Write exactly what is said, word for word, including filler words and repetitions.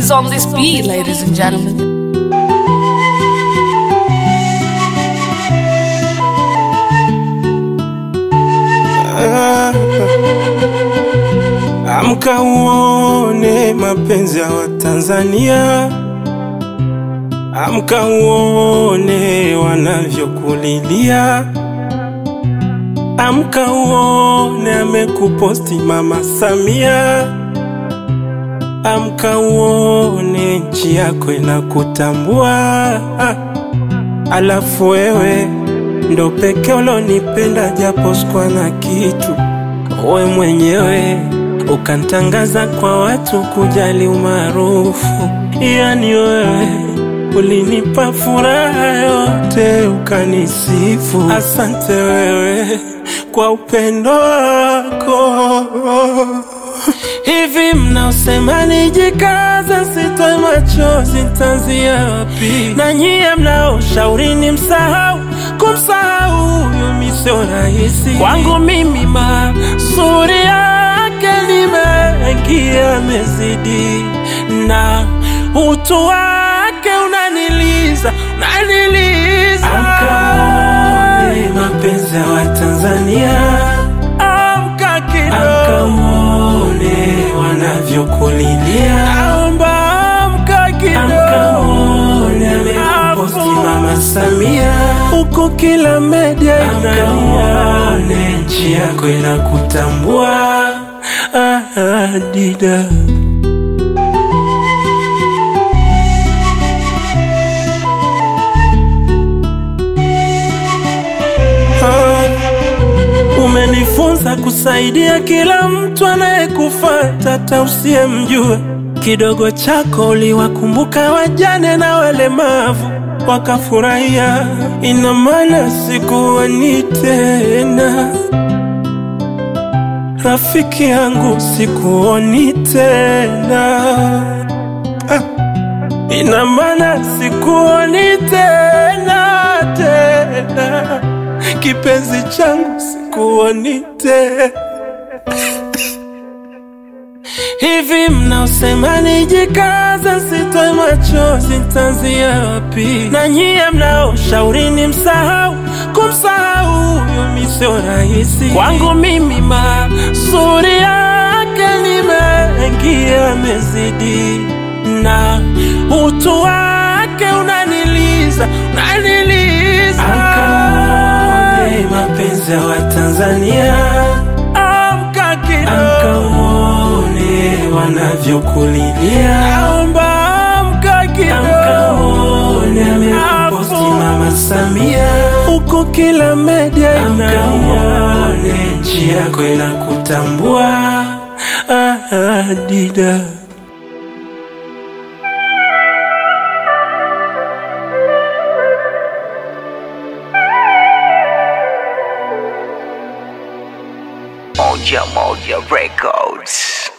is on this beat, ladies and gentlemen. Amka uone mapenzi ya Watanzania, amka uone wanavyokulilia, amka uone amekuposti Mama Samia, amka uone nchi yako inakutambua. Alafu wewe ndo pekee ulonipenda japo sikuwa na kitu, wewe mwenyewe ukantangaza kwa watu kujali umaarufu. Yani wewe ulinipa furaha yote ukanisifu. Asante wewe kwa upendo wako. Hivi mnaosema nijikaza sitoe machozi nitaanzia wapi? Na nyie mnaoshauri ni msahau, kumsahau huyo mi sio rahisi. Kwangu mimi mazuri yake ni mengi yamezidi, na utu wake unaniliza, unaniliza. Amka uone mapenzi ya Watanzania, amka kidogo, amka uone wanavyokulilia. Naomba amka kidogo, amka uone amekuposti Mama Samia, uko kila media inalia, nchi yako inakutambua. Ah, ah, dida umenifunza kusaidia kila mtu anayekufuata hata usiyemjua. Kidogo chako uliwakumbuka wajane na walemavu wakafurahia. Ina maana sikuoni tena, rafiki yangu sikuoni tena. ah. Ina maana sikuoni tena tena, kipenzi changu sikuoni tena. Hivi mnaosema nijikaza sitoe machozi nitaanzia wapi? Na nyie mnaoshauri ni msahau, kumsahau huyo mi sio rahisi. Kwangu mimi mazuri yake ni mengi yamezidi, na utu wake unaniliza, unaniliza. Amka mapenzi ya Watanzania, amka kidogo, amka uone wanavyokulilia. Naomba amka kidogo, amka uone amekuposti Mama Samia, uko kila media inalia, nchi yako inakutambua. Ah, ah, dida Moja Moja Records.